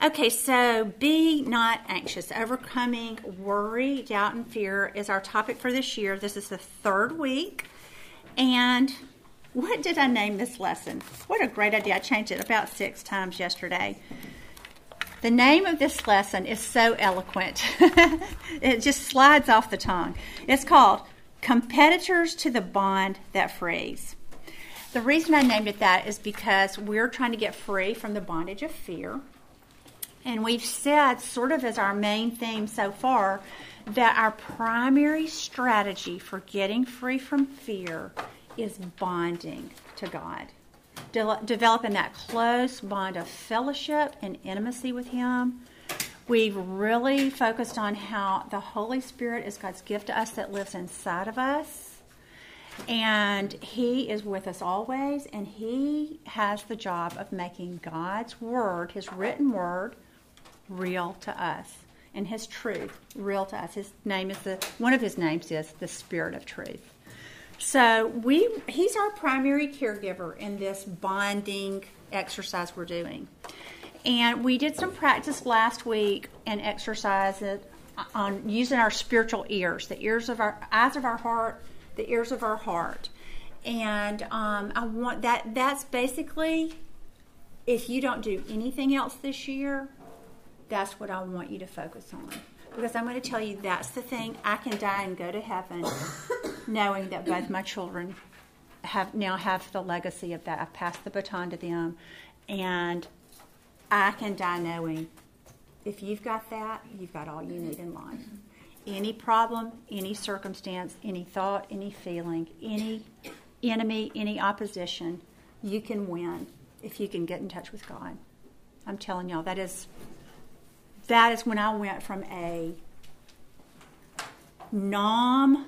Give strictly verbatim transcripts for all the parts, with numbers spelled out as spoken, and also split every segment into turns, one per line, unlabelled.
Okay, so be not anxious. Overcoming worry, doubt, and fear is our topic for this year. This is the third week. And what did I name this lesson? What a great idea. I changed it about six times yesterday. The name of this lesson is so eloquent. It just slides off the tongue. It's called Competitors to the Bond That Frees. The reason I named it that is because we're trying to get free from the bondage of fear. And we've said, sort of as our main theme so far, that our primary strategy for getting free from fear is bonding to God. De- developing that close bond of fellowship and intimacy with Him. We've really focused on how the Holy Spirit is God's gift to us that lives inside of us. And He is with us always. And He has the job of making God's Word, His written Word, real to us, and His truth real to us. His name is the one of His names is the Spirit of Truth. So we He's our primary caregiver in this bonding exercise we're doing, and we did some practice last week and exercise it on using our spiritual ears, the ears of our eyes of our heart, the ears of our heart, and um, I want that. That's basically, if you don't do anything else this year, that's what I want you to focus on. Because I'm going to tell you that's the thing. I can die and go to heaven knowing that both my children have now have the legacy of that. I've passed the baton to them. And I can die knowing if you've got that, you've got all you need in life. Any problem, any circumstance, any thought, any feeling, any enemy, any opposition, you can win if you can get in touch with God. I'm telling y'all, that is... That is when I went from a numb,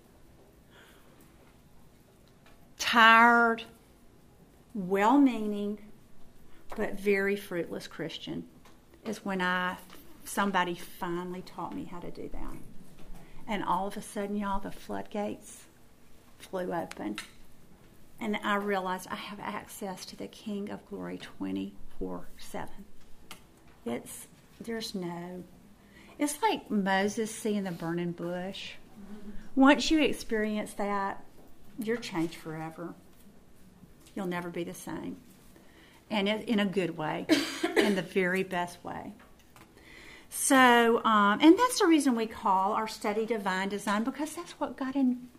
tired, well-meaning, but very fruitless Christian, is when I somebody finally taught me how to do that. And all of a sudden, y'all, the floodgates flew open. And I realized I have access to the King of Glory twenty-four seven. It's... There's no... It's like Moses seeing the burning bush. Once you experience that, you're changed forever. You'll never be the same. And it, in a good way. In the very best way. So, um, and that's the reason we call our study Divine Design, because that's what God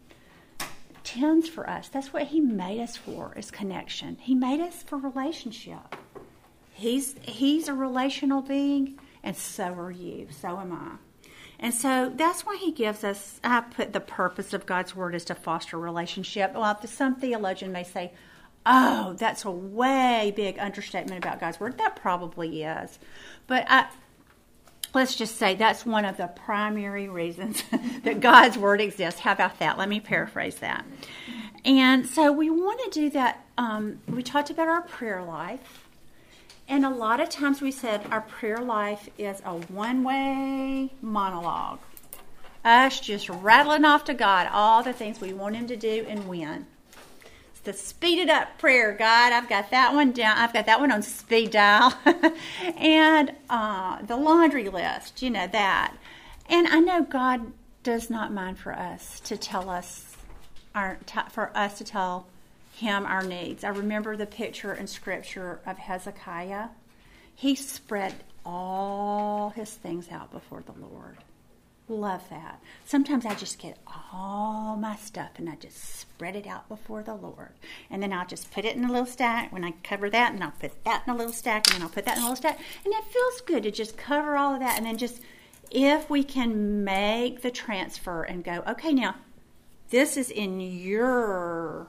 intends for us. That's what He made us for, is connection. He made us for relationship. He's He's a relational being. And so are you. So am I. And so that's why He gives us, I put the purpose of God's Word is to foster relationship. Well, some theologian may say, oh, that's a way big understatement about God's Word. That probably is. But I, let's just say that's one of the primary reasons that God's Word exists. How about that? Let me paraphrase that. And so we want to do that. Um, we talked about our prayer life. And a lot of times we said our prayer life is a one-way monologue. Us just rattling off to God all the things we want Him to do and when. It's the speeded up prayer, God. I've got that one down. I've got that one on speed dial. And uh, the laundry list, you know, that. And I know God does not mind for us to tell us, our, t- for us to tell Him our needs. I remember the picture in Scripture of Hezekiah. He spread all his things out before the Lord. Love that. Sometimes I just get all my stuff and I just spread it out before the Lord. And then I'll just put it in a little stack. When I cover that, and I'll put that in a little stack, and then I'll put that in a little stack. And it feels good to just cover all of that. And then just, if we can make the transfer and go, okay, now, this is in your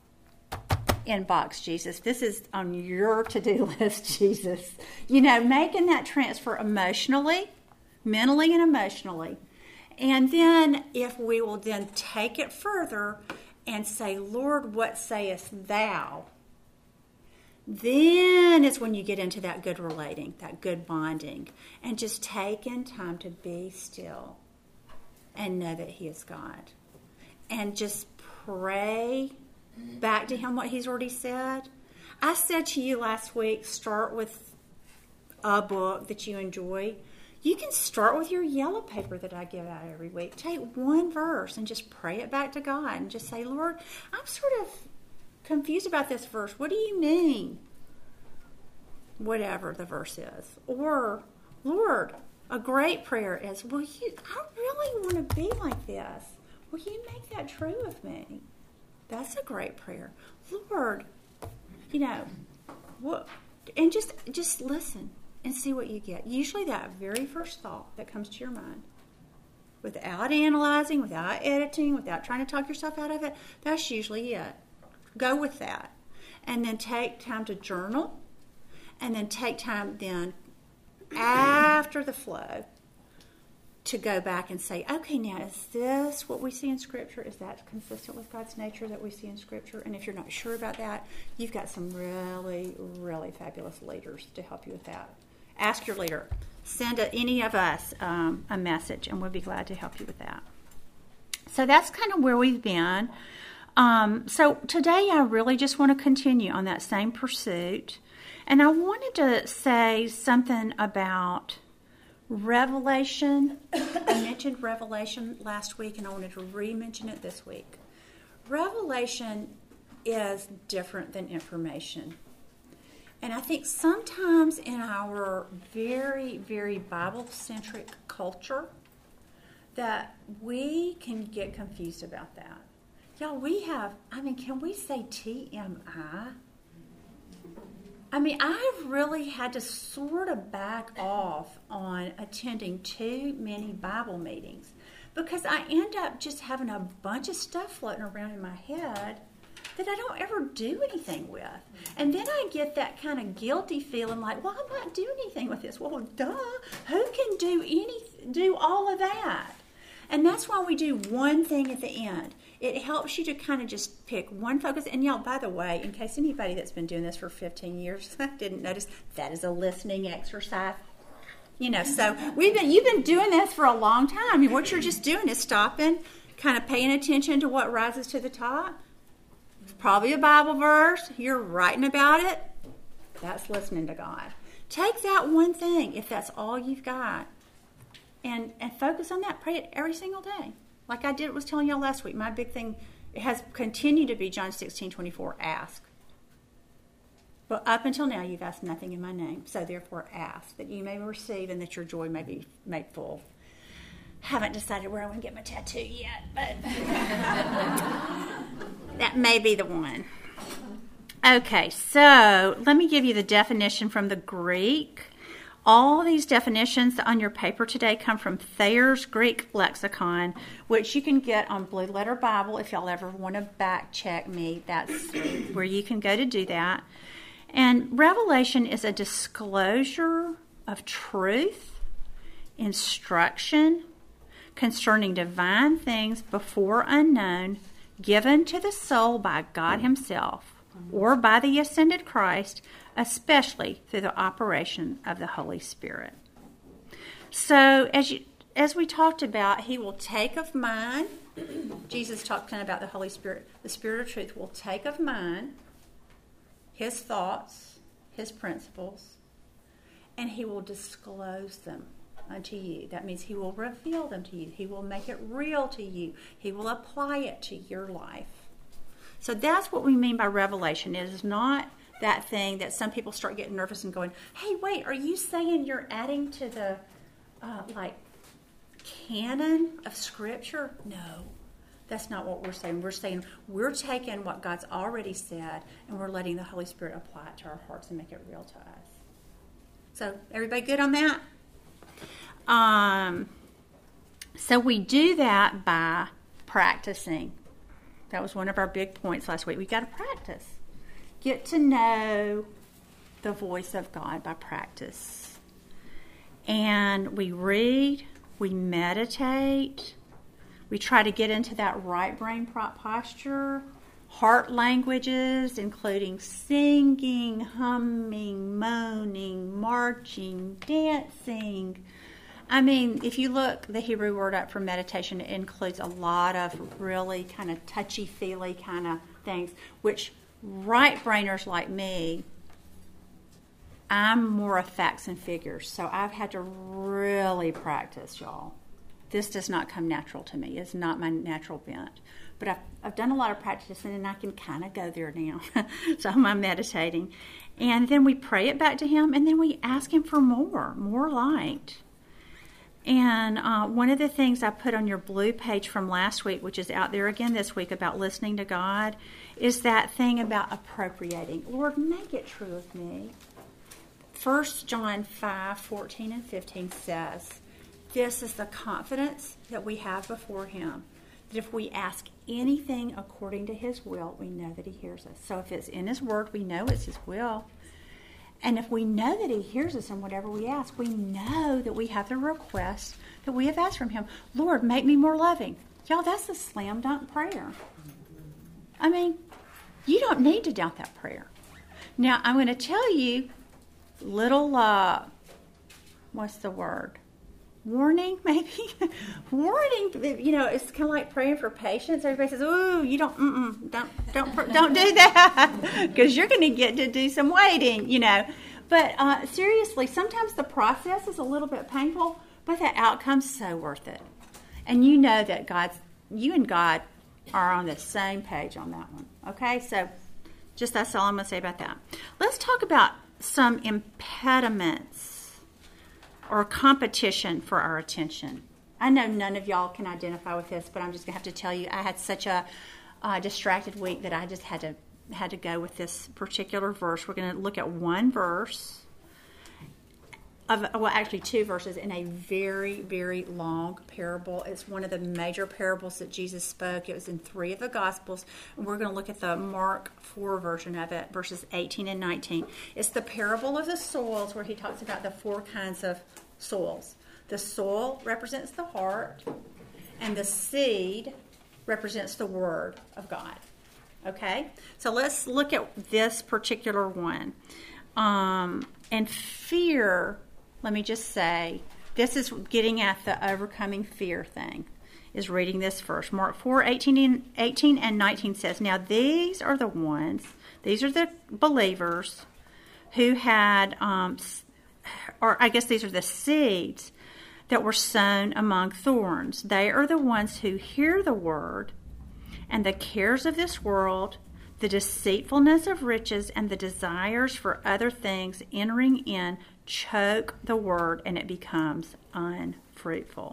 inbox, Jesus. This is on your to-do list, Jesus. You know, making that transfer emotionally, mentally and emotionally. And then if we will then take it further and say, Lord, what sayest thou? Then is when you get into that good relating, that good bonding, and just taking time to be still and know that He is God. And just pray back to Him what He's already said. I said to you last week, start with a book that you enjoy, you can start with your yellow paper that I give out every week. Take one verse and just pray it back to God and just say, Lord, I'm sort of confused about this verse. What do you mean? Whatever the verse is. Or, Lord, a great prayer is, will you, I really want to be like this. Will you make that true of me? That's a great prayer. Lord, you know, what, and just just listen and see what you get. Usually that very first thought that comes to your mind, without analyzing, without editing, without trying to talk yourself out of it, that's usually it. Go with that. And then take time to journal, and then take time then after the flow to go back and say, okay, now is this what we see in Scripture? Is that consistent with God's nature that we see in Scripture? And if you're not sure about that, you've got some really, really fabulous leaders to help you with that. Ask your leader. Send a, any of us um, a message, and we'll be glad to help you with that. So that's kind of where we've been. Um, so today I really just want to continue on that same pursuit. And I wanted to say something about Revelation. I mentioned Revelation last week, and I wanted to re-mention it this week. Revelation is different than information. And I think sometimes in our very, very Bible-centric culture that we can get confused about that. Y'all, we have, I mean, can we say T M I? I mean, I've really had to sort of back off on attending too many Bible meetings because I end up just having a bunch of stuff floating around in my head that I don't ever do anything with. And then I get that kind of guilty feeling like, well, I'm not doing anything with this. Well, duh, who can do any, do all of that? And that's why we do one thing at the end. It helps you to kind of just pick one focus. And y'all, by the way, in case anybody that's been doing this for fifteen years didn't notice, that is a listening exercise. You know, so we've been you've been doing this for a long time. I mean, what you're just doing is stopping, kind of paying attention to what rises to the top. It's probably a Bible verse. You're writing about it. That's listening to God. Take that one thing, if that's all you've got, and, and focus on that. Pray it every single day. Like I did was telling y'all last week, my big thing it has continued to be John sixteen twenty-four, ask. But up until now, you've asked nothing in my name. So therefore, ask, that you may receive and that your joy may be made full. Haven't decided where I want to get my tattoo yet, but that may be the one. Okay, so let me give you the definition from the Greek. All these definitions on your paper today come from Thayer's Greek Lexicon, which you can get on Blue Letter Bible if y'all ever want to back check me. That's where you can go to do that. And revelation is a disclosure of truth, instruction concerning divine things before unknown, given to the soul by God Himself or by the ascended Christ, especially through the operation of the Holy Spirit. So as you, as we talked about, He will take of mine. Jesus talked kind of about the Holy Spirit. The Spirit of truth will take of mine His thoughts, His principles, and He will disclose them unto you. That means He will reveal them to you. He will make it real to you. He will apply it to your life. So that's what we mean by revelation. It is not that thing that some people start getting nervous and going, hey, wait, are you saying you're adding to the, uh, like, canon of Scripture? No, that's not what we're saying. We're saying we're taking what God's already said and we're letting the Holy Spirit apply it to our hearts and make it real to us. So everybody good on that? Um, so we do that by practicing. That was one of our big points last week. We've got to practice. Get to know the voice of God by practice. And we read, we meditate, we try to get into that right brain posture, heart languages, including singing, humming, moaning, marching, dancing. I mean, if you look the Hebrew word up for meditation, it includes a lot of really kind of touchy-feely kind of things, which right-brainers like me I'm more of facts and figures, so I've had to really practice, y'all. This does not come natural to me. It's not my natural bent. But I've, I've done a lot of practice, and I can kind of go there now. So I'm meditating. And then we pray it back to him, and then we ask him for more, more light. And uh, one of the things I put on your blue page from last week, which is out there again this week about listening to God, is that thing about appropriating. Lord, make it true of me. First John five, fourteen and fifteen says, this is the confidence that we have before him, that if we ask anything according to his will, we know that he hears us. So if it's in his word, we know it's his will. And if we know that he hears us in whatever we ask, we know that we have the request that we have asked from him. Lord, make me more loving. Y'all, that's a slam dunk prayer. I mean, you don't need to doubt that prayer. Now, I'm going to tell you, little, uh, what's the word? Warning, maybe? Warning, you know, it's kind of like praying for patience. Everybody says, ooh, you don't, mm-mm, don't, don't, don't do that, because you're going to get to do some waiting, you know. But uh, seriously, sometimes the process is a little bit painful, but the outcome's so worth it. And you know that God's, you and God are on the same page on that one, okay? So just that's all I'm going to say about that. Let's talk about some impediments or competition for our attention. I know none of y'all can identify with this, but I'm just going to have to tell you, I had such a uh, distracted week that I just had to had to go with this particular verse. We're going to look at one verse, of well, actually two verses in a very, very long parable. It's one of the major parables that Jesus spoke. It was in three of the Gospels, and we're going to look at the Mark four version of it, verses eighteen and nineteen. It's the parable of the soils, where he talks about the four kinds of soils. The soil represents the heart, and the seed represents the Word of God. Okay? So let's look at this particular one. Um, and fear, let me just say, this is getting at the overcoming fear thing, is reading this first. Mark four, eighteen and nineteen says, now these are the ones, these are the believers who had, um, or I guess these are the seeds that were sown among thorns. They are the ones who hear the word, and the cares of this world, the deceitfulness of riches, and the desires for other things entering in choke the word, and it becomes unfruitful.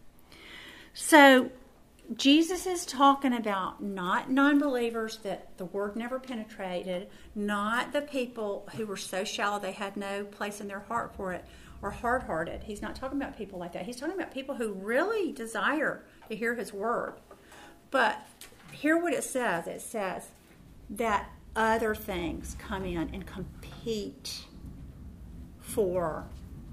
So Jesus is talking about not non-believers that the word never penetrated, not the people who were so shallow they had no place in their heart for it, or hard-hearted. He's not talking about people like that. He's talking about people who really desire to hear his word. But hear what it says. It says that other things come in and compete for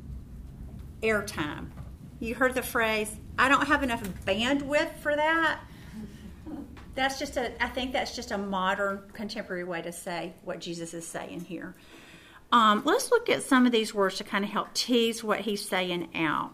airtime. You heard the phrase, I don't have enough bandwidth for that. That's just a, I think that's just a modern, contemporary way to say what Jesus is saying here. Um, let's look at some of these words to kind of help tease what he's saying out.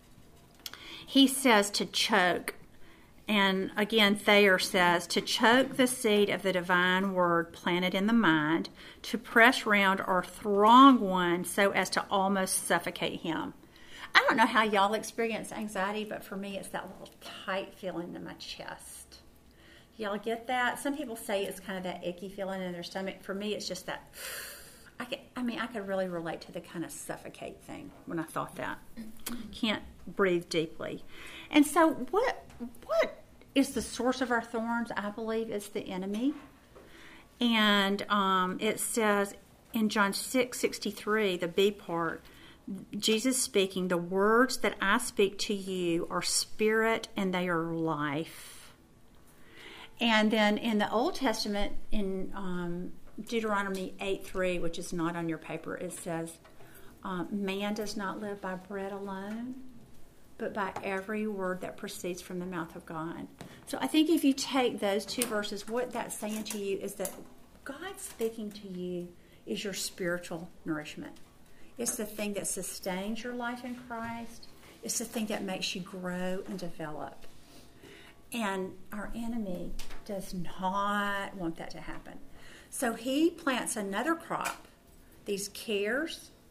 He says to choke. And again, Thayer says, to choke the seed of the divine word planted in the mind, to press round or throng one so as to almost suffocate him. I don't know how y'all experience anxiety, but for me, it's that little tight feeling in my chest. Y'all get that? Some people say it's kind of that icky feeling in their stomach. For me, it's just that, I, could, I mean, I could really relate to the kind of suffocate thing when I thought that. Can't breathe deeply. And so what what is the source of our thorns? I believe it's the enemy. And um, it says in John six sixty-three, the B part, Jesus speaking, the words that I speak to you are spirit and they are life. And then in the Old Testament, in um, Deuteronomy eight three, which is not on your paper, it says, um, man does not live by bread alone, but by every word that proceeds from the mouth of God. So I think if you take those two verses, what that's saying to you is that God speaking to you is your spiritual nourishment. It's the thing that sustains your life in Christ. It's the thing that makes you grow and develop. And our enemy does not want that to happen. So he plants another crop, these cares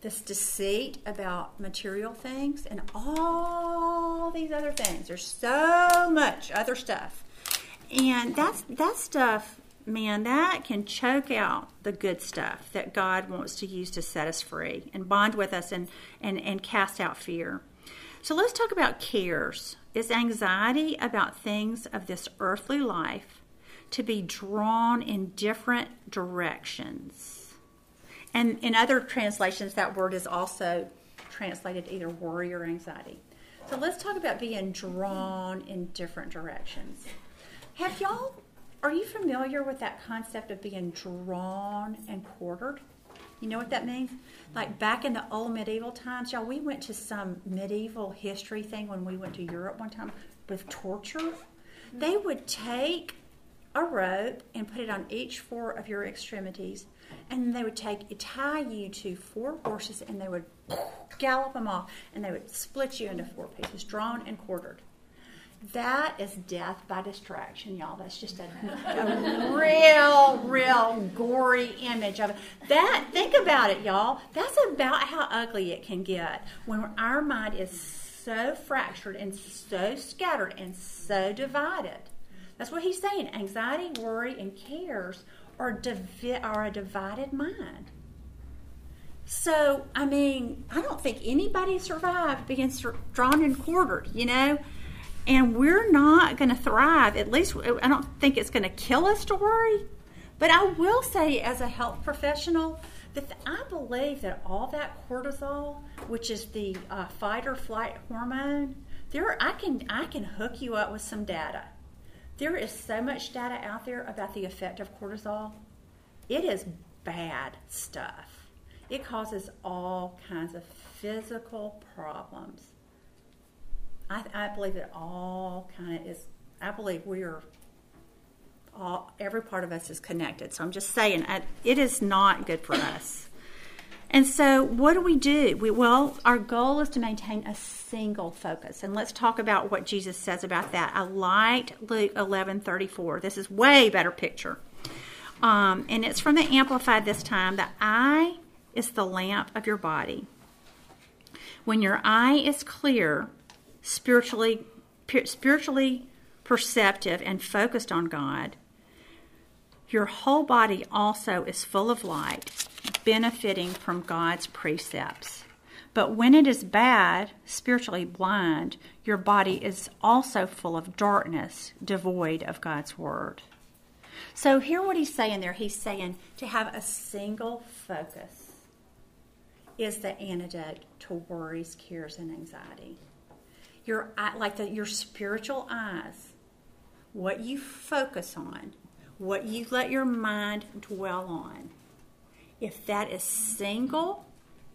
this deceit about material things and all these other things. There's so much other stuff. And that's that stuff, man, that can choke out the good stuff that God wants to use to set us free and bond with us and, and, and cast out fear. So let's talk about cares. Is anxiety about things of this earthly life to be drawn in different directions. And in other translations, that word is also translated either worry or anxiety. So let's talk about being drawn in different directions. Have y'all, are you familiar with that concept of being drawn and quartered? You know what that means? Like back in the old medieval times, y'all, we went to some medieval history thing when we went to Europe one time with torture. They would take a rope and put it on each four of your extremities, and they would take tie you to four horses, and they would gallop them off, and they would split you into four pieces, drawn and quartered. That is death by distraction, y'all. That's just a, a real, real gory image of it. That, think about it, y'all. That's about how ugly it can get when our mind is so fractured and so scattered and so divided. That's what he's saying. Anxiety, worry, and cares are, divi- are a divided mind. So, I mean, I don't think anybody survived being drawn and quartered, you know? And we're not going to thrive. At least, I don't think it's going to kill us to worry. But I will say, as a health professional, that I believe that all that cortisol, which is the uh, fight or flight hormone, there I can I can hook you up with some data. There is so much data out there about the effect of cortisol. It is bad stuff. It causes all kinds of physical problems. I, I believe it all kind of is, I believe we are, all, every part of us is connected. So I'm just saying, I, it is not good for us. And so what do we do? We, well, our goal is to maintain a single focus. And let's talk about what Jesus says about that. I liked Luke eleven thirty-four. This is way better picture. Um, and it's from the Amplified this time. The eye is the lamp of your body. When your eye is clear, spiritually, spiritually perceptive and focused on God, your whole body also is full of light, benefiting from God's precepts. But when it is bad, spiritually blind, your body is also full of darkness, devoid of God's word. So hear what he's saying there. He's saying to have a single focus is the antidote to worries, cares, and anxiety. Your like the, your spiritual eyes, what you focus on, what you let your mind dwell on. If that is single,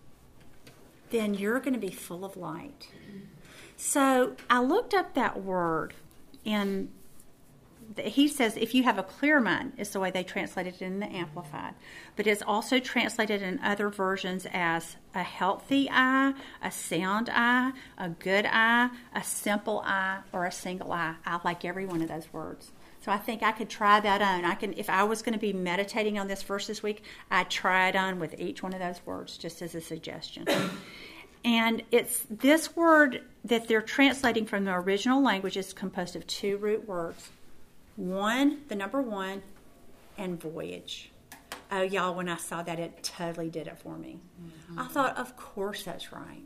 then you're going to be full of light. So I looked up that word, and he says if you have a clear mind, is the way they translated it in the Amplified. But it's also translated in other versions as a healthy eye, a sound eye, a good eye, a simple eye, or a single eye. I like every one of those words. So I think I could try that on. I can, if I was going to be meditating on this verse this week, I'd try it on with each one of those words, just as a suggestion. And it's this word that they're translating from the original language is composed of two root words. One, the number one, and voyage. Oh, y'all, when I saw that, it totally did it for me. Mm-hmm. I thought, of course that's right.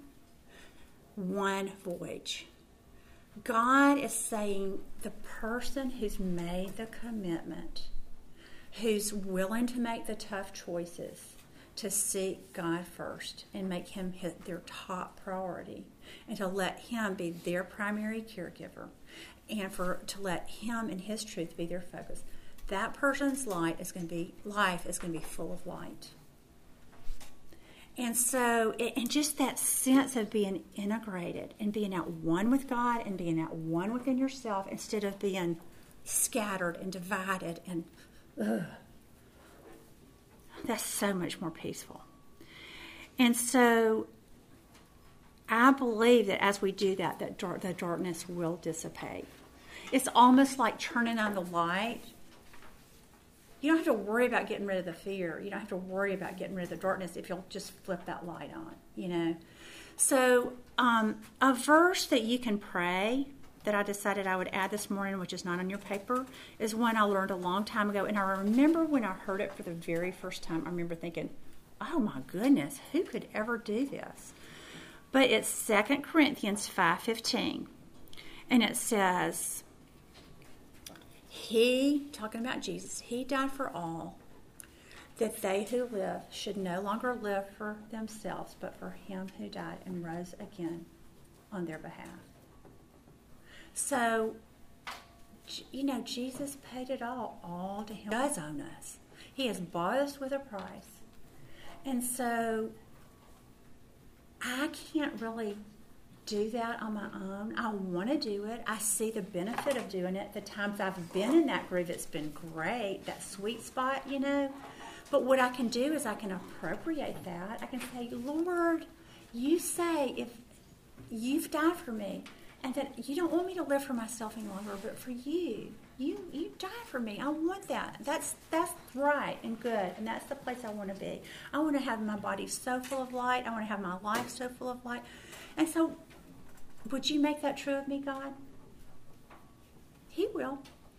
One voyage. God is saying the person who's made the commitment, who's willing to make the tough choices, to seek God first and make him hit their top priority, and to let him be their primary caregiver, and for to let him and his truth be their focus. That person's light is going to be life is going to be full of light. And so, and just that sense of being integrated and being at one with God and being at one within yourself instead of being scattered and divided, and ugh, that's so much more peaceful. And so I believe that as we do that, that dark, the darkness will dissipate. It's almost like turning on the light You don't have to worry about getting rid of the fear. You don't have to worry about getting rid of the darkness if you'll just flip that light on, you know. So um, a verse that you can pray that I decided I would add this morning, which is not on your paper, is one I learned a long time ago. And I remember when I heard it for the very first time, I remember thinking, oh my goodness, who could ever do this? But it's Second Corinthians five fifteen. And it says, He, talking about Jesus, He died for all, that they who live should no longer live for themselves, but for Him who died and rose again on their behalf. So, you know, Jesus paid it all, all to Him. He does own us. He has bought us with a price. And so, I can't really do that on my own. I want to do it. I see the benefit of doing it. The times I've been in that groove, it's been great, that sweet spot, you know. But what I can do is I can appropriate that. I can say, Lord, you say if you've died for me and that you don't want me to live for myself any longer, but for you. You you died for me. I want that. That's that's right and good, and that's the place I want to be. I want to have my body so full of light. I want to have my life so full of light. And so, would you make that true of me, God? He will.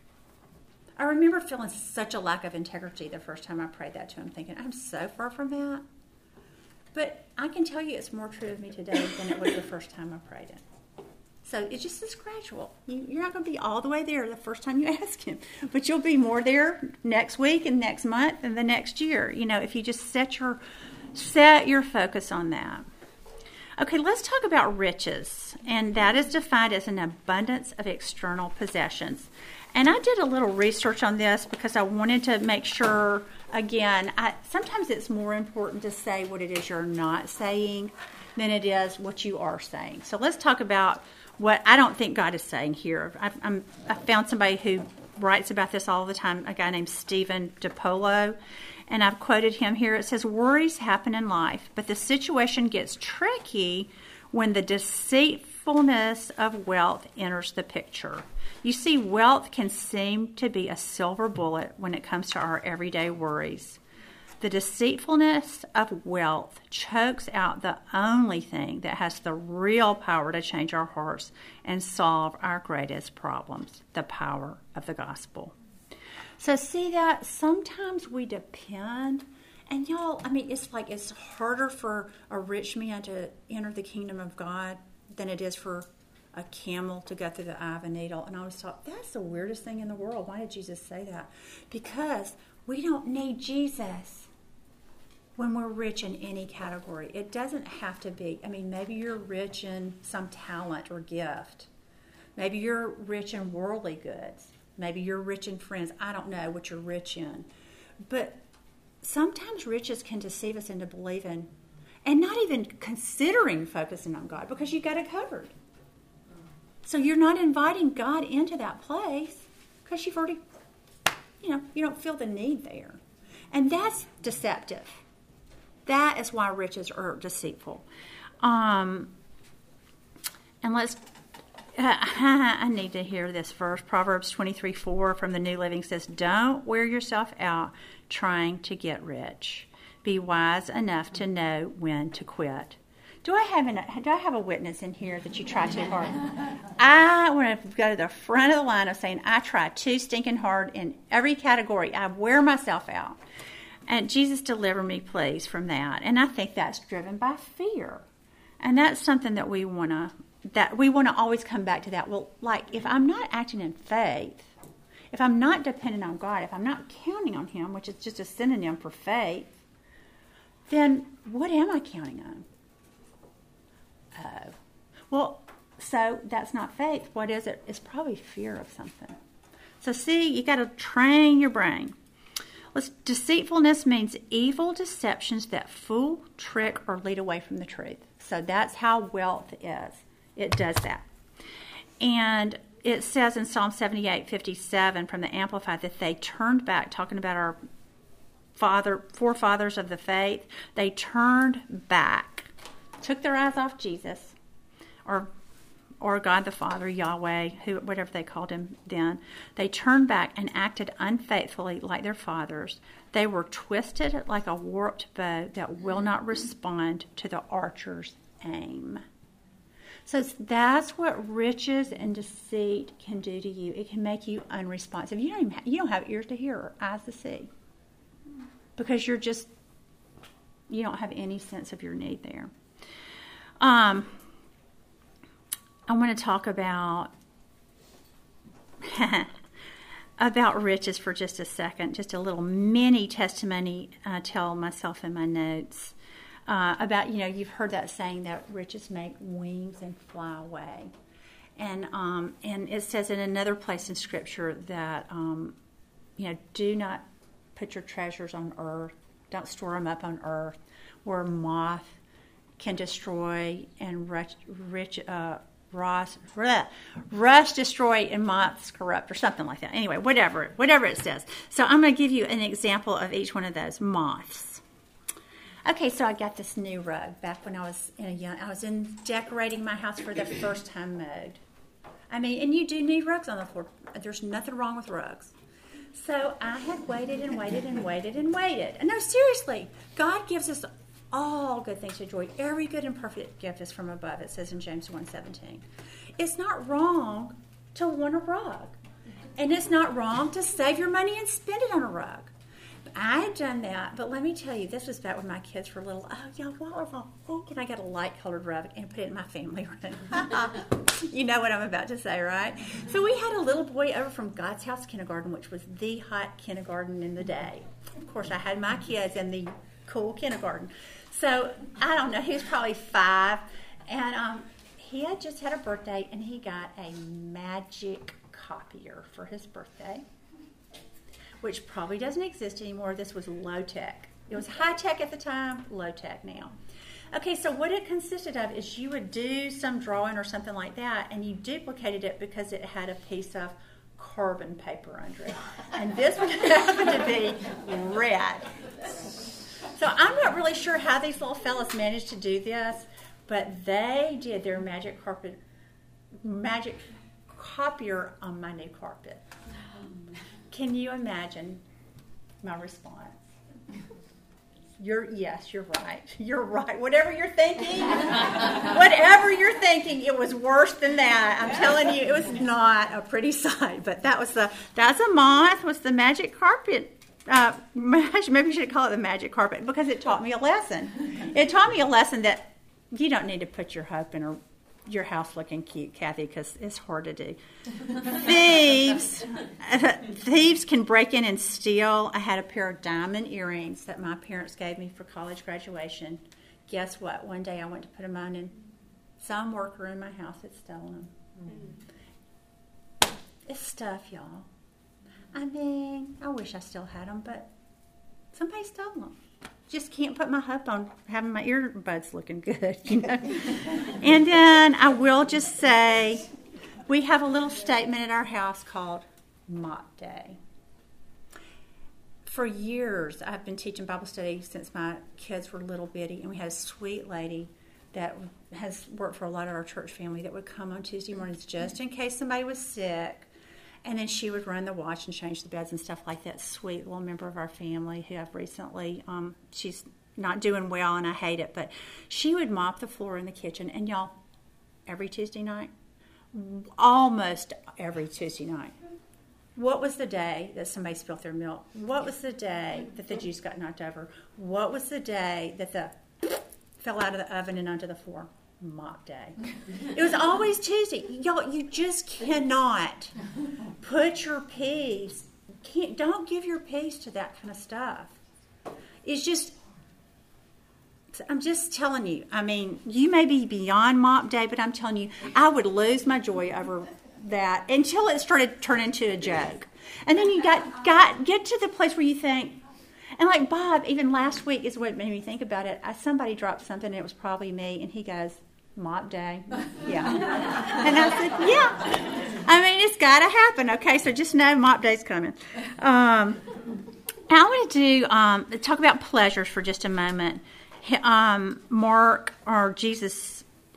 I remember feeling such a lack of integrity the first time I prayed that to Him, thinking, I'm so far from that. But I can tell you it's more true of me today than it was the first time I prayed it. So it's just this gradual. You, you're not going to be all the way there the first time you ask Him, but you'll be more there next week and next month and the next year. You know, if you just set your set your focus on that. Okay, let's talk about riches, and that is defined as an abundance of external possessions. And I did a little research on this because I wanted to make sure, again, I, sometimes it's more important to say what it is you're not saying than it is what you are saying. So let's talk about what I don't think God is saying here. I've, I'm, I found somebody who writes about this all the time, a guy named Stephen DiPolo, and I've quoted him here. It says, worries happen in life, but the situation gets tricky when the deceitfulness of wealth enters the picture. You see, wealth can seem to be a silver bullet when it comes to our everyday worries. The deceitfulness of wealth chokes out the only thing that has the real power to change our hearts and solve our greatest problems, the power of the gospel. So see that sometimes we depend, and y'all, I mean, it's like it's harder for a rich man to enter the kingdom of God than it is for a camel to go through the eye of a needle. And I always thought, that's the weirdest thing in the world. Why did Jesus say that? Because we don't need Jesus when we're rich in any category. It doesn't have to be, I mean, maybe you're rich in some talent or gift. Maybe you're rich in worldly goods. Maybe you're rich in friends. I don't know what you're rich in. But sometimes riches can deceive us into believing and not even considering focusing on God because you got it covered. So you're not inviting God into that place because you've already, you know, you don't feel the need there. And that's deceptive. That is why riches are deceitful. Um, and let's, uh, I need to hear this verse. Proverbs twenty-three four from the New Living says, don't wear yourself out trying to get rich. Be wise enough to know when to quit. Do I have an, do I have a witness in here that you try too hard? I want to go to the front of the line of saying I try too stinking hard in every category. I wear myself out. And Jesus, deliver me, please, from that. And I think that's driven by fear. And that's something that we want to, that we want to always come back to that. Well, like, if I'm not acting in faith, if I'm not dependent on God, if I'm not counting on Him, which is just a synonym for faith, then what am I counting on? Oh. Well, so that's not faith. What is it? It's probably fear of something. So see, you got to train your brain. Let's, deceitfulness means evil deceptions that fool, trick, or lead away from the truth. So that's how wealth is. It does that. And it says in Psalm seventy-eight fifty-seven from the Amplified that they turned back, talking about our father, forefathers of the faith, they turned back, took their eyes off Jesus, or or God the Father, Yahweh, who, whatever they called him then, they turned back and acted unfaithfully like their fathers. They were twisted like a warped bow that will not respond to the archer's aim. So that's what riches and deceit can do to you. It can make you unresponsive. You don't even have, you don't have ears to hear or eyes to see, because you're just you don't have any sense of your need there. Um, I want to talk about about riches for just a second. Just a little mini testimony. I tell myself in my notes. Uh, about, you know, you've heard that saying that riches make wings and fly away. And um, and it says in another place in Scripture that, um, you know, do not put your treasures on earth. Don't store them up on earth where moth can destroy and rich, rich uh, rust, rust destroy and moths corrupt, or something like that. Anyway, whatever, whatever it says. So I'm going to give you an example of each one of those. Moths. Okay, so I got this new rug back when I was in a young. I was in decorating my house for the first time mode. I mean, and you do need rugs on the floor. There's nothing wrong with rugs. So I had waited and waited and waited and waited. And no, seriously, God gives us all good things to enjoy. Every good and perfect gift is from above. It says in James one seventeen. It's not wrong to want a rug, and it's not wrong to save your money and spend it on a rug. I had done that, but let me tell you, this was back when my kids were little. Oh, yeah, wonderful. Thinking I got a light-colored rug and put it in my family room. You know what I'm about to say, right? So we had a little boy over from God's House Kindergarten, which was the hot kindergarten in the day. Of course, I had my kids in the cool kindergarten. So, I don't know, he was probably five, and um, he had just had a birthday, and he got a magic copier for his birthday, which probably doesn't exist anymore. This was low-tech. It was high-tech at the time, low-tech now. Okay, so what it consisted of is you would do some drawing or something like that, and you duplicated it because it had a piece of carbon paper under it. And this one happened to be red. So I'm not really sure how these little fellas managed to do this, but they did their magic carpet, magic copier on my new carpet. Can you imagine my response? You're yes, you're right. You're right. Whatever you're thinking, whatever you're thinking, it was worse than that. I'm telling you, it was not a pretty sight. But that was the that's a moth was the magic carpet. Uh, maybe you should call it the magic carpet because it taught me a lesson. It taught me a lesson that you don't need to put your hope in a your house looking cute, Kathy, because it's hard to do. Thieves, thieves can break in and steal. I had a pair of diamond earrings that my parents gave me for college graduation. Guess what? One day I went to put them on, and some worker in my house had stolen them. Mm. It's stuff, y'all. I mean, I wish I still had them, but somebody stole them. Just can't put my hope on having my earbuds looking good, you know. And then I will just say, we have a little statement at our house called Mop Day. For years, I've been teaching Bible study since my kids were little bitty, and we had a sweet lady that has worked for a lot of our church family that would come on Tuesday mornings just in case somebody was sick. And then she would run the watch and change the beds and stuff like that. Sweet little member of our family who I've recently, um, she's not doing well and I hate it, but she would mop the floor in the kitchen. And y'all, every Tuesday night, almost every Tuesday night, what was the day that somebody spilled their milk? What was the day that the juice got knocked over? What was the day that the fell out of the oven and onto the floor? Mop day. It was always Tuesday. Y'all, you just cannot put your peace, can't, don't give your peace to that kind of stuff. It's just, I'm just telling you, I mean, you may be beyond mop day, but I'm telling you, I would lose my joy over that until it started turning into a joke. And then you got, got get to the place where you think, and like Bob, even last week is what made me think about it. I, somebody dropped something, and it was probably me, and he goes, Mop day? Yeah. And I said, yeah. I mean, it's got to happen, okay? So just know mop day's coming. Um, I want to do um, talk about pleasures for just a moment. Um, Mark, or Jesus,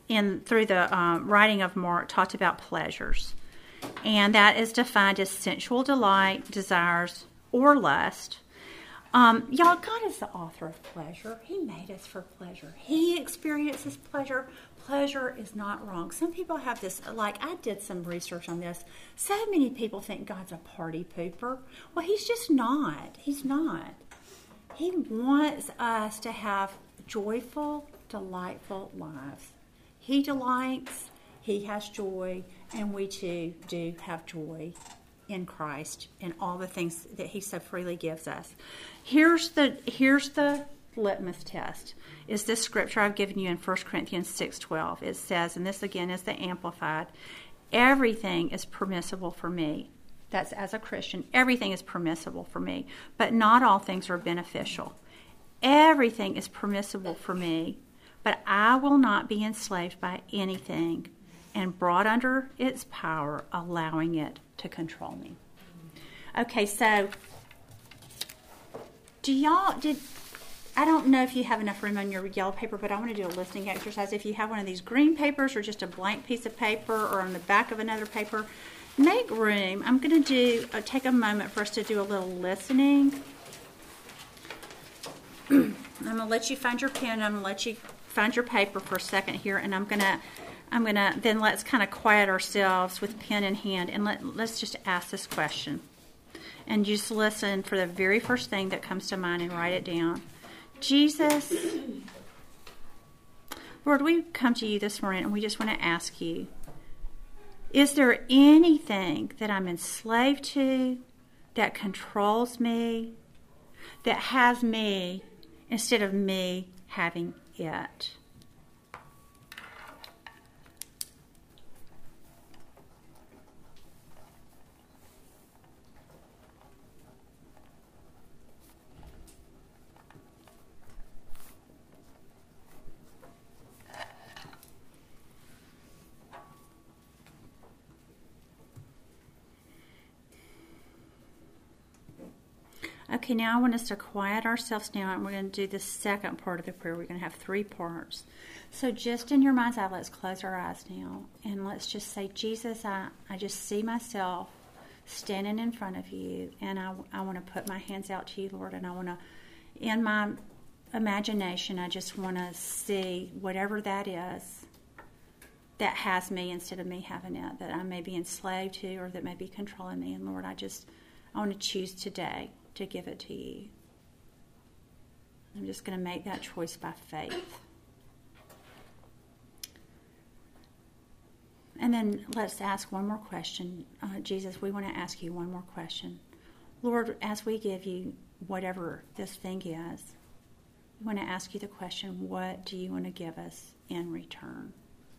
in through the um, writing of Mark, talked about pleasures. And that is defined as sensual delight, desires, or lust. Um, y'all, God is the author of pleasure. He made us for pleasure. He experiences pleasure. Pleasure is not wrong. Some people have this, like I did some research on this. So many people think God's a party pooper. Well, he's just not. He's not. He wants us to have joyful, delightful lives. He delights, he has joy, and we too do have joy in Christ and all the things that he so freely gives us. Here's the here's the litmus test. Is this scripture I've given you in First Corinthians six twelve. It says, and this again is the Amplified, everything is permissible for me. That's as a Christian, everything is permissible for me, but not all things are beneficial. Everything is permissible for me, but I will not be enslaved by anything and brought under its power, allowing it to control me. Okay, so do y'all, did, I don't know if you have enough room on your yellow paper, but I want to do a listening exercise. If you have one of these green papers or just a blank piece of paper or on the back of another paper, make room. I'm going to do, uh, take a moment for us to do a little listening. I'm going to let you find your pen. I'm going to let you find your paper for a second here, and I'm going to I'm going to, then let's kind of quiet ourselves with pen in hand, and let, let's just ask this question. And just listen for the very first thing that comes to mind and write it down. Jesus, Lord, we come to you this morning, and we just want to ask you, is there anything that I'm enslaved to, that controls me, that has me, instead of me having it? Okay, now I want us to quiet ourselves down, and we're going to do the second part of the prayer. We're going to have three parts. So just in your mind's eye, let's close our eyes now, and let's just say, Jesus, I, I just see myself standing in front of you, and I, I want to put my hands out to you, Lord, and I want to, in my imagination, I just want to see whatever that is that has me instead of me having it, that I may be enslaved to or that may be controlling me. And Lord, I just, I want to choose today to give it to you. I'm just going to make that choice by faith. And then let's ask one more question. Uh, Jesus, we want to ask you one more question. Lord, as we give you whatever this thing is, we want to ask you the question, what do you want to give us in return?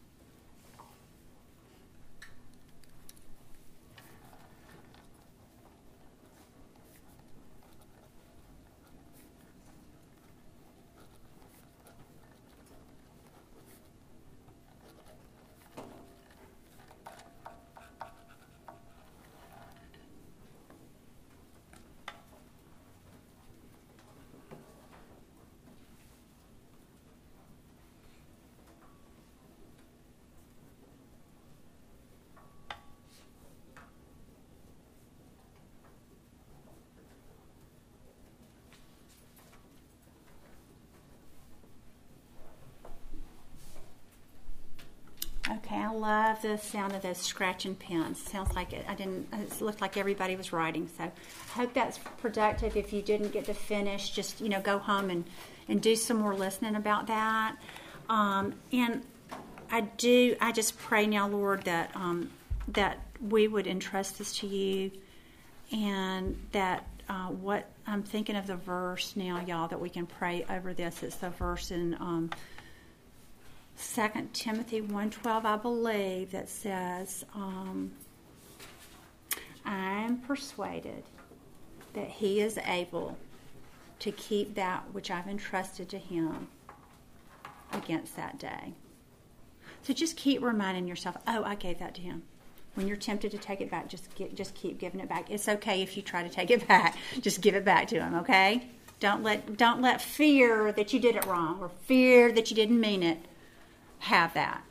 Okay, I love the sound of those scratching pens. Sounds like it. I didn't. It looked like everybody was writing. So, I hope that's productive. If you didn't get to finish, just you know, go home and, and do some more listening about that. Um, and I do. I just pray now, Lord, that um, that we would entrust this to you, and that uh, what I'm thinking of the verse now, y'all, that we can pray over this. It's the verse in. Um, Second Timothy one twelve, I believe, that says, um, I am persuaded that he is able to keep that which I've entrusted to him against that day. So just keep reminding yourself, oh, I gave that to him. When you're tempted to take it back, just get, just keep giving it back. It's okay if you try to take it back. Just give it back to him, okay? Don't let don't let fear that you did it wrong or fear that you didn't mean it have that.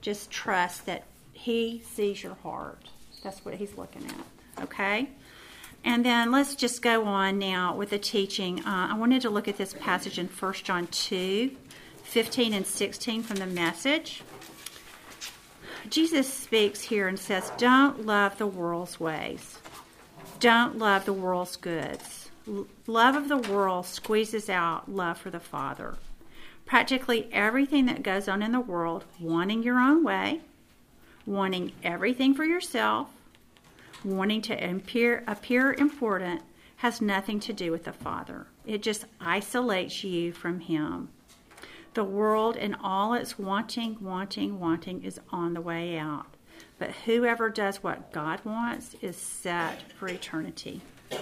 Just trust that he sees your heart. That's what he's looking at, okay? And then let's just go on now with the teaching. Uh, I wanted to look at this passage in First John two, fifteen and sixteen from the Message. Jesus speaks here and says, don't love the world's ways. Don't love the world's goods. L- love of the world squeezes out love for the Father. Practically everything that goes on in the world, wanting your own way, wanting everything for yourself, wanting to appear, appear important, has nothing to do with the Father. It just isolates you from him. The world and all its wanting, wanting, wanting is on the way out. But whoever does what God wants is set for eternity.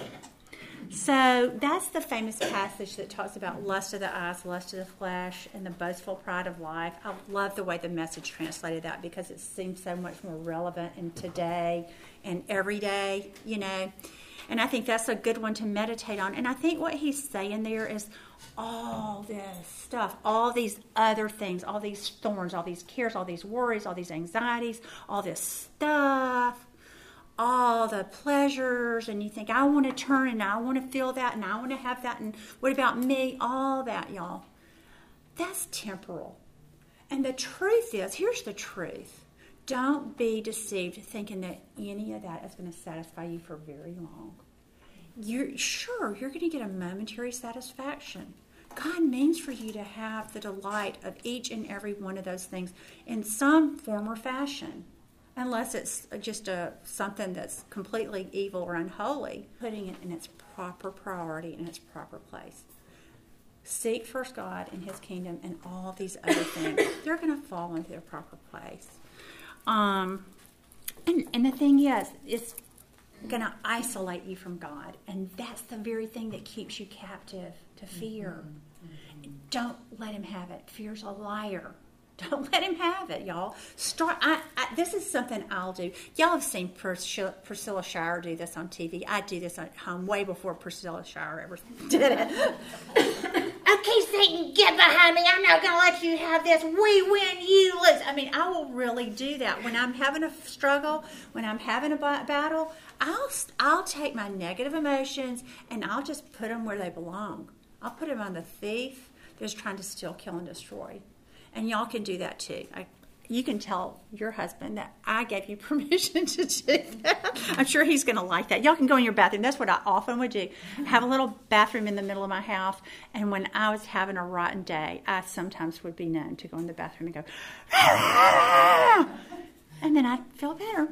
So that's the famous passage that talks about lust of the eyes, lust of the flesh, and the boastful pride of life. I love the way the Message translated that because it seems so much more relevant in today and every day, you know. And I think that's a good one to meditate on. And I think what he's saying there is all this stuff, all these other things, all these thorns, all these cares, all these worries, all these anxieties, all this stuff, all the pleasures, and you think, I want to turn and I want to feel that and I want to have that, and what about me? All that, y'all. That's temporal. And the truth is, here's the truth. Don't be deceived thinking that any of that is going to satisfy you for very long. You're sure you're going to get a momentary satisfaction. God means for you to have the delight of each and every one of those things in some form or fashion, unless it's just a something that's completely evil or unholy. Putting it in its proper priority, in its proper place. Seek first God and his kingdom, and all these other things, they're going to fall into their proper place. Um, and, and the thing is, it's going to isolate you from God. And that's the very thing that keeps you captive to fear. Mm-hmm. Don't let him have it. Fear's a liar. Don't let him have it, y'all. Start. I, I, this is something I'll do. Y'all have seen Priscilla, Priscilla Shirer do this on T V. I do this at home way before Priscilla Shirer ever did it. Okay, Satan, get behind me. I'm not going to let you have this. We win, you lose. I mean, I will really do that. When I'm having a struggle, when I'm having a battle, I'll, I'll take my negative emotions and I'll just put them where they belong. I'll put them on the thief that's trying to steal, kill, and destroy. And y'all can do that too. I, you can tell your husband that I gave you permission to do that. I'm sure he's going to like that. Y'all can go in your bathroom. That's what I often would do. Have a little bathroom in the middle of my house. And when I was having a rotten day, I sometimes would be known to go in the bathroom and go, and then I'd feel better.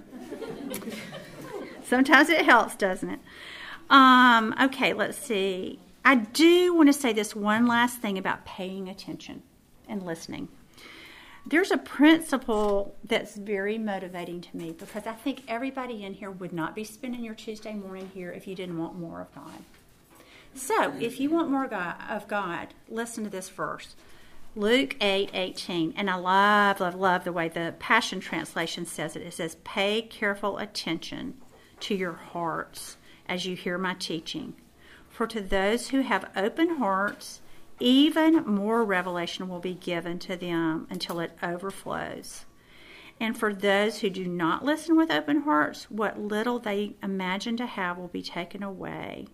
Sometimes it helps, doesn't it? Um, okay, let's see. I do want to say this one last thing about paying attention and listening. There's a principle that's very motivating to me because I think everybody in here would not be spending your Tuesday morning here if you didn't want more of God. So, if you want more of God, listen to this verse. Luke eight eighteen. And I love, love, love the way the Passion Translation says it. It says, pay careful attention to your hearts as you hear my teaching. For to those who have open hearts, even more revelation will be given to them until it overflows. And for those who do not listen with open hearts, what little they imagine to have will be taken away.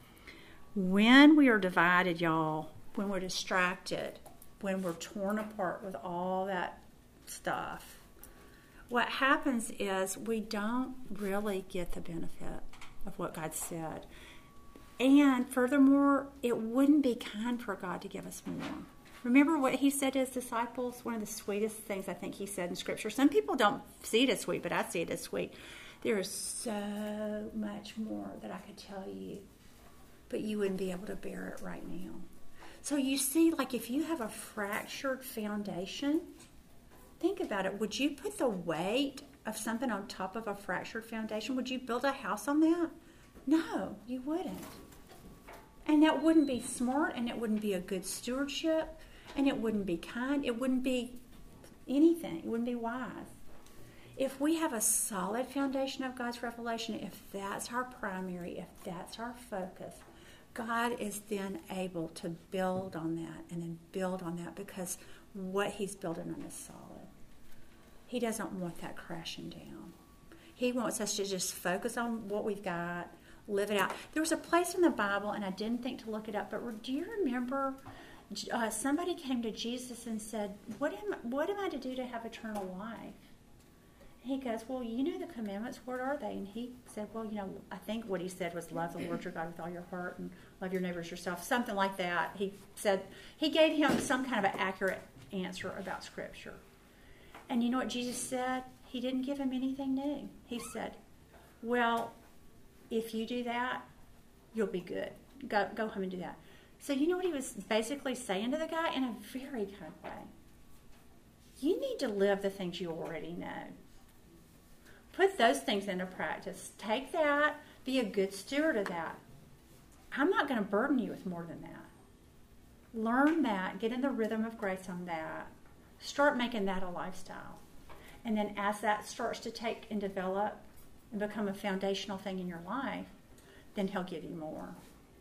When we are divided, y'all, when we're distracted, when we're torn apart with all that stuff, what happens is we don't really get the benefit of what God said. And furthermore, it wouldn't be kind for God to give us more. Remember what he said to his disciples? One of the sweetest things I think he said in Scripture. Some people don't see it as sweet, but I see it as sweet. There is so much more that I could tell you, but you wouldn't be able to bear it right now. So you see, like if you have a fractured foundation, think about it. Would you put the weight of something on top of a fractured foundation? Would you build a house on that? No, you wouldn't. And that wouldn't be smart, and it wouldn't be a good stewardship, and it wouldn't be kind. It wouldn't be anything. It wouldn't be wise. If we have a solid foundation of God's revelation, if that's our primary, if that's our focus, God is then able to build on that and then build on that because what he's building on is solid. He doesn't want that crashing down. He wants us to just focus on what we've got, live it out. There was a place in the Bible, and I didn't think to look it up, but do you remember uh, somebody came to Jesus and said, what am, what am I to do to have eternal life? He goes, well, you know the commandments. What are they? And he said, well, you know, I think what he said was love the Lord your God with all your heart and love your neighbors yourself, something like that. He said, he gave him some kind of an accurate answer about Scripture. And you know what Jesus said? He didn't give him anything new. He said, well, if you do that, you'll be good. Go, go home and do that. So you know what he was basically saying to the guy in a very kind way? You need to live the things you already know. Put those things into practice. Take that. Be a good steward of that. I'm not going to burden you with more than that. Learn that. Get in the rhythm of grace on that. Start making that a lifestyle. And then as that starts to take and develop and become a foundational thing in your life, then he'll give you more.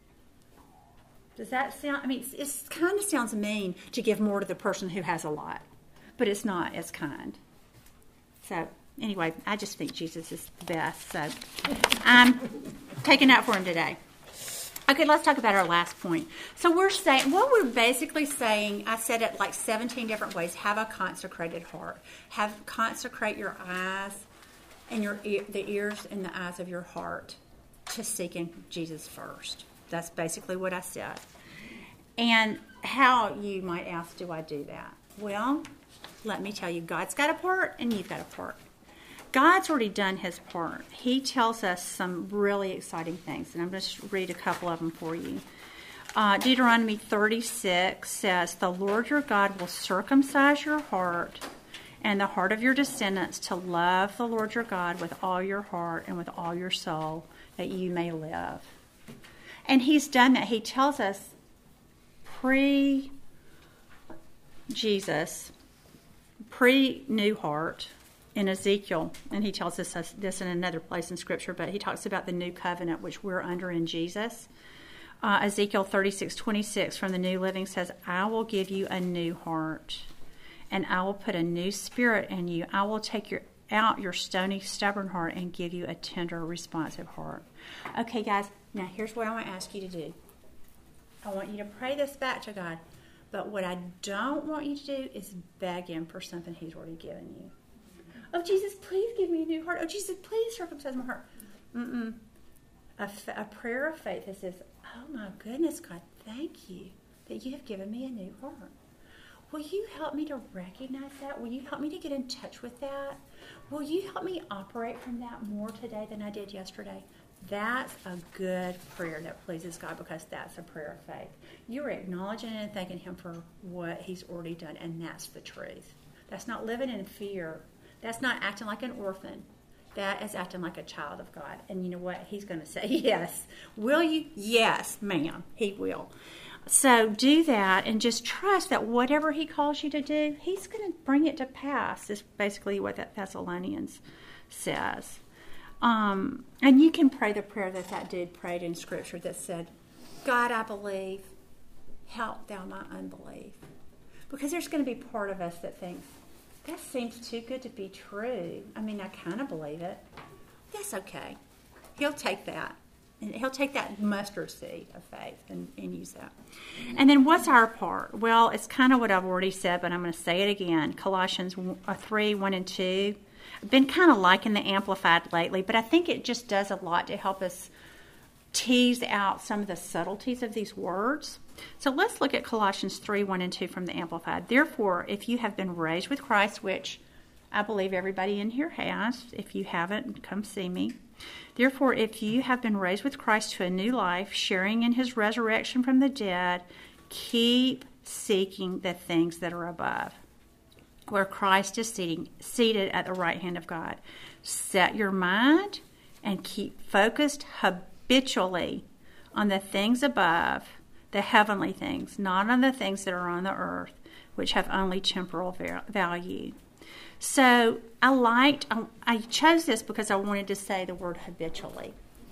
Does that sound, I mean, it's, it's kind of sounds mean to give more to the person who has a lot. But it's not as kind. So anyway, I just think Jesus is the best. So I'm taking that for him today. Okay, let's talk about our last point. So we're saying, what we're basically saying, I said it like seventeen different ways, have a consecrated heart. Have consecrate your eyes and your the ears and the eyes of your heart to seeking Jesus first. That's basically what I said. And how, you might ask, do I do that? Well, let me tell you, God's got a part and you've got a part. God's already done his part. He tells us some really exciting things, and I'm going to read a couple of them for you. Uh, Deuteronomy thirty-six says, the Lord your God will circumcise your heart and the heart of your descendants to love the Lord your God with all your heart and with all your soul, that you may live. And he's done that. He tells us pre-Jesus, pre-new heart, in Ezekiel, and he tells us this in another place in Scripture, but he talks about the new covenant which we're under in Jesus. Uh, Ezekiel thirty-six twenty-six from the New Living says, I will give you a new heart, and I will put a new spirit in you. I will take your, out your stony, stubborn heart and give you a tender, responsive heart. Okay, guys, now here's what I want to ask you to do. I want you to pray this back to God, but what I don't want you to do is beg him for something he's already given you. Oh, Jesus, please give me a new heart. Oh, Jesus, please circumcise my heart. Mm-mm. A, f- a prayer of faith that says, oh, my goodness, God, thank you that you have given me a new heart. Will you help me to recognize that? Will you help me to get in touch with that? Will you help me operate from that more today than I did yesterday? That's a good prayer that pleases God, because that's a prayer of faith. You're acknowledging and thanking him for what he's already done, and that's the truth. That's not living in fear. That's not acting like an orphan. That is acting like a child of God. And you know what? He's going to say, yes. Will you? Yes, ma'am. He will. So do that and just trust that whatever he calls you to do, he's going to bring it to pass. Is basically what that Thessalonians says. Um, and you can pray the prayer that that dude prayed in Scripture that said, God, I believe. Help thou my unbelief. Because there's going to be part of us that thinks, that seems too good to be true. I mean, I kind of believe it. That's okay. He'll take that. And he'll take that mustard seed of faith and, and use that. And then what's our part? Well, it's kind of what I've already said, but I'm going to say it again. Colossians three, one and two. I've been kind of liking the Amplified lately, but I think it just does a lot to help us tease out some of the subtleties of these words. So let's look at Colossians three, one and two from the Amplified. Therefore, if you have been raised with Christ, which I believe everybody in here has, if you haven't, come see me. Therefore, if you have been raised with Christ to a new life, sharing in his resurrection from the dead, keep seeking the things that are above, where Christ is seating, seated at the right hand of God. Set your mind and keep focused habitually on the things above, the heavenly things, not on the things that are on the earth, which have only temporal value. So I liked, I chose this because I wanted to say the word habitually.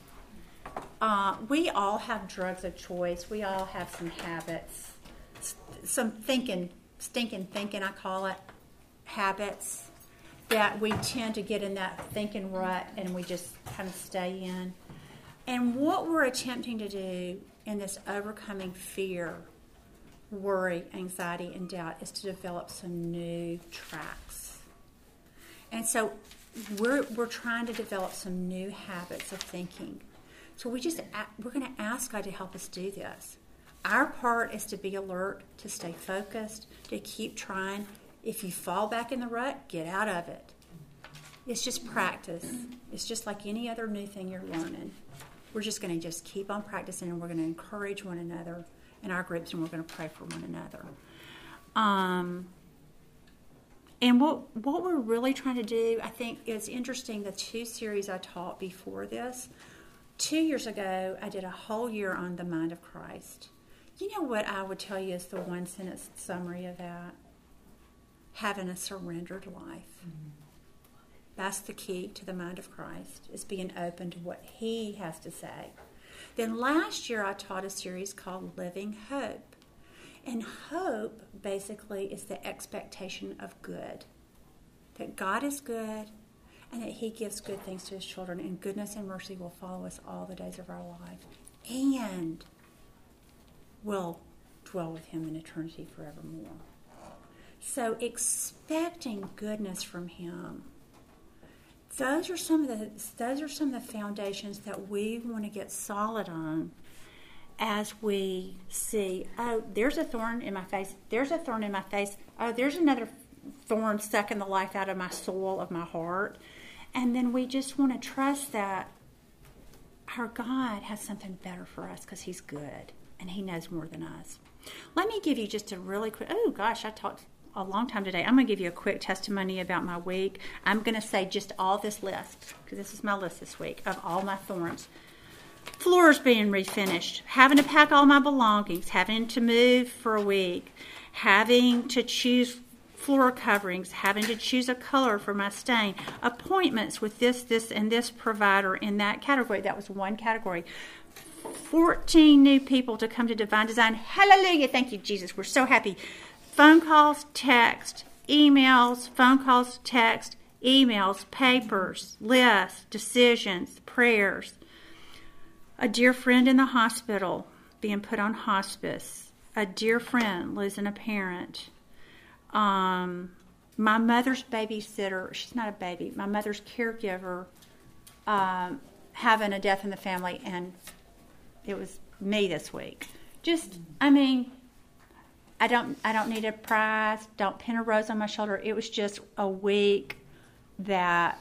Uh, we all have drugs of choice. We all have some habits, some thinking, stinking thinking, I call it, habits that we tend to get in that thinking rut and we just kind of stay in. And what we're attempting to do in this overcoming fear, worry, anxiety, and doubt is to develop some new tracks. And so we're we're trying to develop some new habits of thinking. So we just we're going to ask God to help us do this. Our part is to be alert, to stay focused, to keep trying. If you fall back in the rut, get out of it. It's just practice. It's just like any other new thing you're learning. We're just going to just keep on practicing, and we're going to encourage one another in our groups, and we're going to pray for one another. Um, and what what we're really trying to do, I think, is interesting. The two series I taught before this, two years ago, I did a whole year on the mind of Christ. You know what I would tell you is the one sentence summary of that? Having a surrendered life. Mm-hmm. That's the key to the mind of Christ, is being open to what He has to say. Then last year I taught a series called Living Hope. And hope basically is the expectation of good. That God is good and that He gives good things to His children, and goodness and mercy will follow us all the days of our life. And we'll dwell with Him in eternity forevermore. So expecting goodness from Him. Those are some of the those are some of the foundations that we want to get solid on as we see, oh, there's a thorn in my face, there's a thorn in my face, oh, there's another thorn sucking the life out of my soul, of my heart. And then we just want to trust that our God has something better for us because He's good and He knows more than us. Let me give you just a really quick, oh gosh, I talked a long time today. I'm going to give you a quick testimony about my week. I'm going to say just all this list, because this is my list this week, of all my thorns. Floors being refinished, having to pack all my belongings, having to move for a week, having to choose floor coverings, having to choose a color for my stain, appointments with this, this, and this provider in that category. That was one category. fourteen new people to come to Divine Design. Hallelujah. Thank you, Jesus. We're so happy. Phone calls, text, emails, phone calls, text, emails, papers, lists, decisions, prayers. A dear friend in the hospital being put on hospice. A dear friend losing a parent. Um, my mother's babysitter, she's not a baby, my mother's caregiver um, having a death in the family, and it was me this week. Just, I mean, I don't I don't need a prize, don't pin a rose on my shoulder. It was just a week that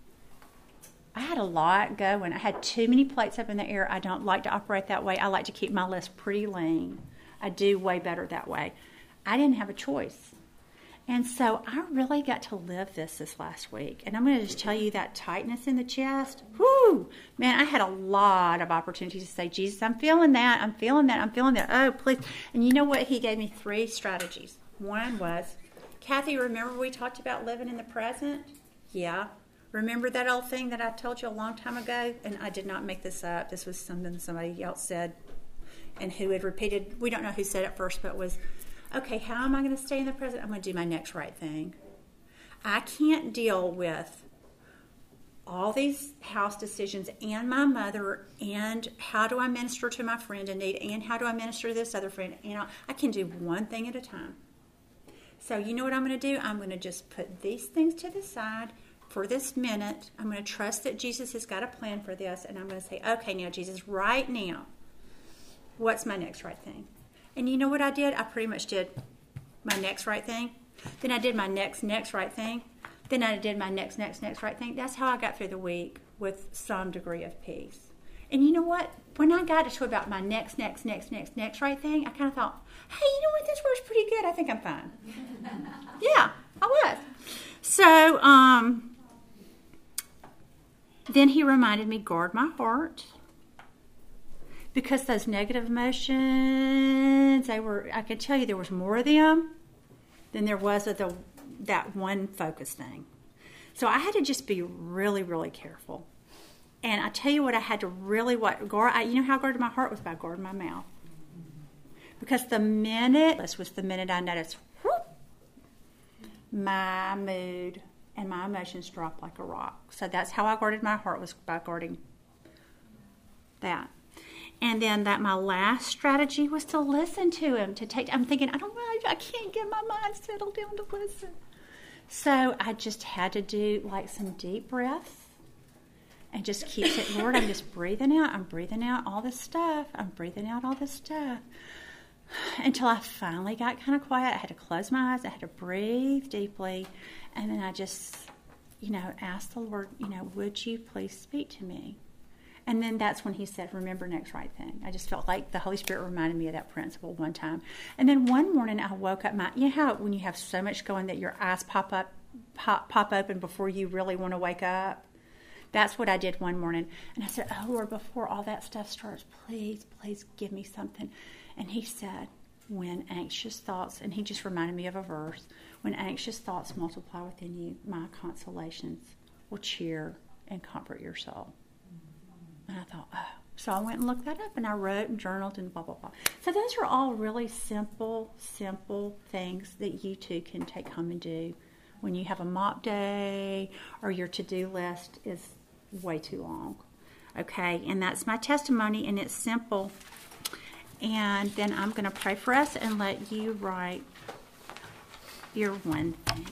I had a lot going. I had too many plates up in the air. I don't like to operate that way. I like to keep my list pretty lean. I do way better that way. I didn't have a choice. And so I really got to live this this last week. And I'm going to just tell you that tightness in the chest. Whoo! Man, I had a lot of opportunities to say, Jesus, I'm feeling that. I'm feeling that. I'm feeling that. Oh, please. And you know what? He gave me three strategies. One was, Kathy, remember we talked about living in the present? Yeah. Remember that old thing that I told you a long time ago? And I did not make this up. This was something somebody else said and who had repeated. We don't know who said it first, but it was, okay, how am I going to stay in the present? I'm going to do my next right thing. I can't deal with all these house decisions and my mother and how do I minister to my friend in need and how do I minister to this other friend. And I can do one thing at a time. So you know what I'm going to do? I'm going to just put these things to the side for this minute. I'm going to trust that Jesus has got a plan for this, and I'm going to say, okay, now, Jesus, right now, what's my next right thing? And you know what I did? I pretty much did my next right thing. Then I did my next, next right thing. Then I did my next, next, next right thing. That's how I got through the week with some degree of peace. And you know what? When I got to about my next, next, next, next, next right thing, I kind of thought, hey, you know what? This works pretty good. I think I'm fine. Yeah, I was. So, um... then he reminded me, guard my heart. Because those negative emotions, they were, I could tell you there was more of them than there was of the, that one focus thing. So I had to just be really, really careful. And I tell you what, I had to really, what, guard, I, you know how I guarded my heart was by guarding my mouth. Because the minute, this was the minute I noticed, whoop, my mood and my emotions dropped like a rock. So that's how I guarded my heart, was by guarding that. And then that my last strategy was to listen to him, to take, I'm thinking, I don't know, I can't get my mind settled down to listen. So I just had to do like some deep breaths and just keep it, Lord, I'm just breathing out. I'm breathing out all this stuff. I'm breathing out all this stuff. Until I finally got kind of quiet. I had to close my eyes. I had to breathe deeply. And then I just, you know, asked the Lord, you know, would you please speak to me? And then that's when he said, remember next right thing. I just felt like the Holy Spirit reminded me of that principle one time. And then one morning I woke up, my, you know how when you have so much going that your eyes pop up, pop, pop open before you really want to wake up? That's what I did one morning. And I said, oh, Lord, before all that stuff starts, please, please give me something. And he said, when anxious thoughts, and he just reminded me of a verse, when anxious thoughts multiply within you, my consolations will cheer and comfort your soul. And I thought, oh. So I went and looked that up, and I wrote and journaled and blah, blah, blah. So those are all really simple, simple things that you too can take home and do when you have a mop day or your to-do list is way too long. Okay, and that's my testimony, and it's simple. And then I'm going to pray for us and let you write your one thing.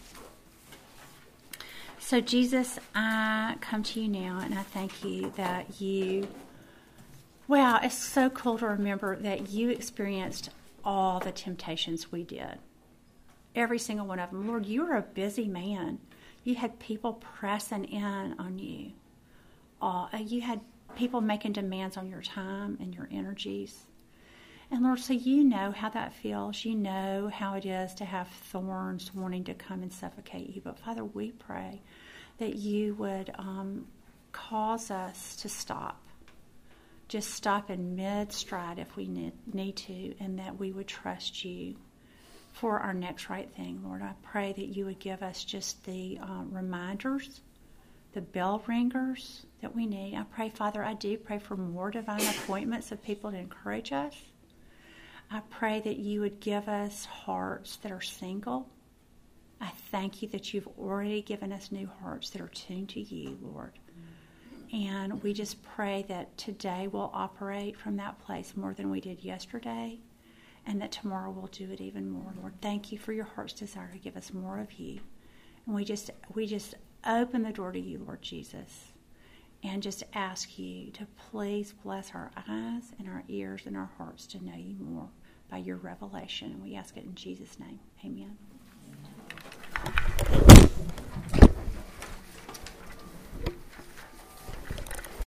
So, Jesus, I come to you now, and I thank you that you, wow, it's so cool to remember that you experienced all the temptations we did. Every single one of them. Lord, you were a busy man. You had people pressing in on you. Uh, you had people making demands on your time and your energies. And Lord, so you know how that feels. You know how it is to have thorns wanting to come and suffocate you. But Father, we pray that you would um, cause us to stop. Just stop in mid-stride if we need, need to, and that we would trust you for our next right thing. Lord, I pray that you would give us just the uh, reminders, the bell ringers that we need. I pray, Father, I do pray for more divine appointments of people to encourage us. I pray that you would give us hearts that are single. I thank you that you've already given us new hearts that are tuned to you, Lord. And we just pray that today we'll operate from that place more than we did yesterday, and that tomorrow we'll do it even more, Lord. Thank you for your heart's desire to give us more of you. And we just we just open the door to you, Lord Jesus, and just ask you to please bless our eyes and our ears and our hearts to know you more by your revelation. And we ask it in Jesus' name. Amen.